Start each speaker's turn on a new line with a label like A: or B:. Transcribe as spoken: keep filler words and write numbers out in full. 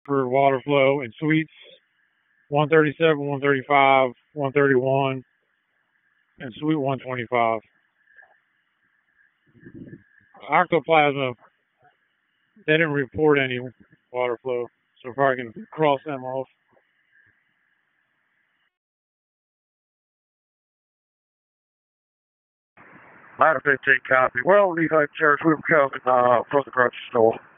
A: for water flow in suites one thirty-seven, one thirty-five, one thirty-one, and suite one twenty-five. Octoplasma, they didn't report any water flow, so probably can cross them off.
B: Ladder fifteen copy. Well, these like chairs will come uh, from the grocery store.